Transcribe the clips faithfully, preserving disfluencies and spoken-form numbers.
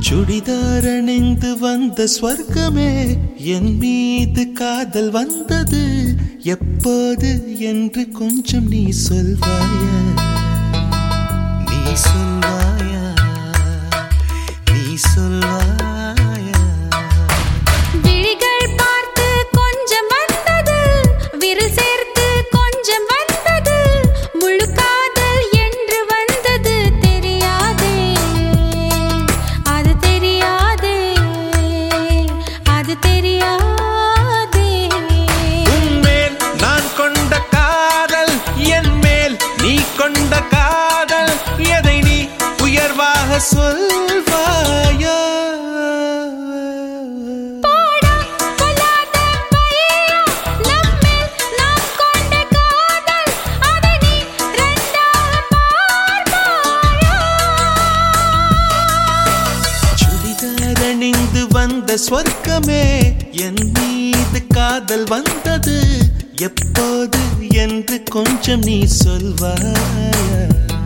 சுடிதார் அணிந்து வந்த ஸ்வர்க்கமே என் மீது காதல் வந்தது எப்போது என்று கொஞ்சம் நீ சொல்வாயா நீ சொல்வாயா நீ சொல்வாயா விழிகள் பார்த்து கொஞ்சம் வந்தது விரல் சேர்த்து கொஞ்சம் வந்தது முழு காதல் என்று வந்தது தெரியாதே அது தெரியாதே அது தெரியாதே உன்மேல் நான் கொண்ட காதல் என் மேல் நீ கொண்ட காதல் எதை நீ உயர்வாக சொல்வாயா அணிந்து வந்த ஸ்வர்க்கமே என் மீது காதல் வந்தது எப்போது என்று கொஞ்சம் நீ சொல்வாயா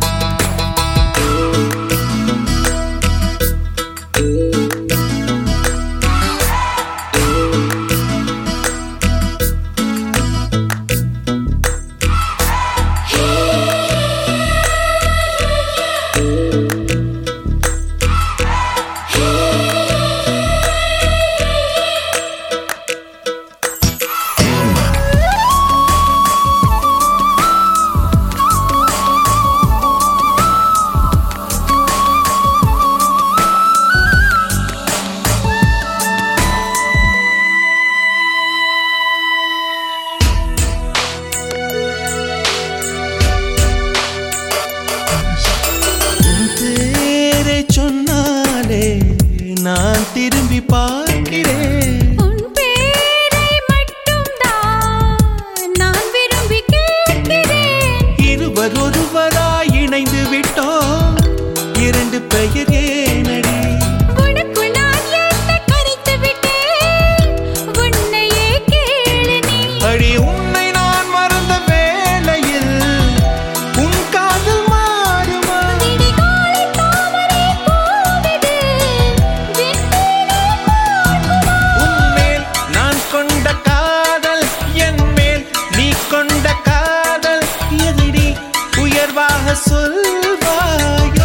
சொன்னாலே நான் திரும்பி பார்க்கிறேன் உன் பேரை மட்டும் தான் நான் விரும்பி கேட்கிறேன் இருவர் ஒருவராய் இணைந்து விட்டோம் இரண்டு பெயர் ஏனடி உனக்கு நான் என்ன கரைத்து விட்டேன் உன்னையே கேளு நீ அடி உன்னை நான் மறந்த வேளையில் உன் காதல் மாறுமா விடிகாலை தாமரை பூவிது விண்மீனே பார்க்குமா உன்மேல் நான் கொண்ட காதல் என் மேல் நீ கொண்ட காதல் எதிரி உயர்வாக சொல்வாயா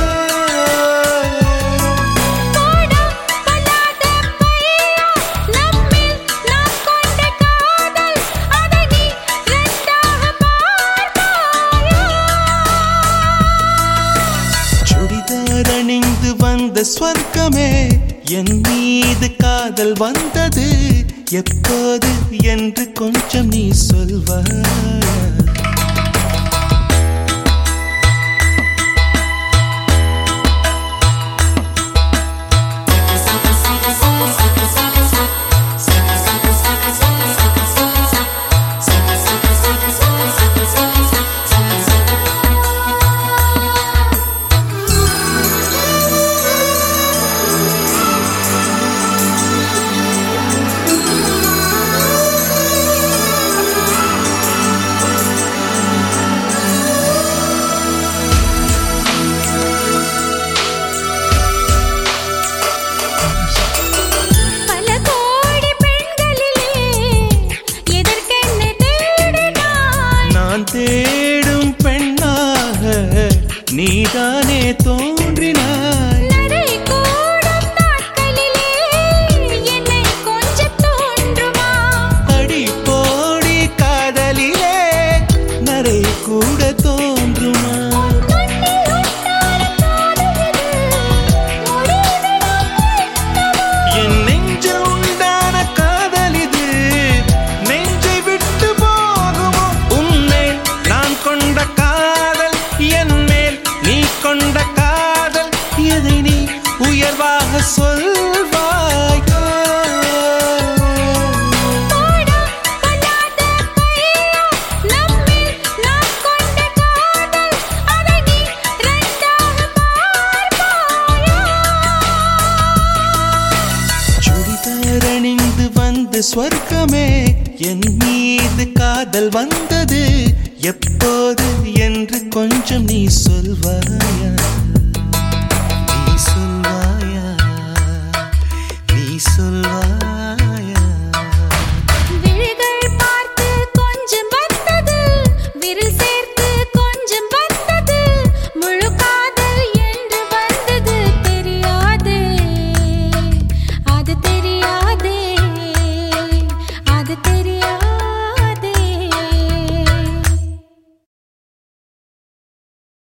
போடா பல்லாத பையா நம்மில் நாம் கொண்ட காதல் அதை நீ ரெண்டாக பார்ப்பாயா சுடிதார் அணிந்து வந்த ஸ்வர்க்கமே என் மீது காதல் வந்தது எப்போது என்று கொஞ்சம் நீ சொல்வாயா பல கோடி பெண்களிலே எதற்கென்ன தேடினாய் நான் தேடும் பெண்ணாக நீதானே தோன்றினாய் நரை கூடும் நாட்களிலே என்னை கொஞ்சம் தோன்றுமா அடி போடி காதலிலே நரை கூட தோன்றுமா கண்ணில் உன்னார காதலிது முடிவிடம் என்னவோ என் நெஞ்சில் உண்டான காதல் இது நெஞ்சை விட்டு போகுமோ உன்னை நான் கொண்ட காதல் என் மேல் நீ கொண்ட காதல் எதை நீ உயர்வாக சொல்வாயா போடா பல்லாத பையா நம்மில் நாம் கொண்ட காதல் அதை நீ ரெண்டாக பார்ப்பாயா சுடிதார் அணிந்து வந்த ஸ்வர்க்கமே என் மீது காதல் வந்தது எப்போது என்று கொஞ்சம் நீ சொல்வாயா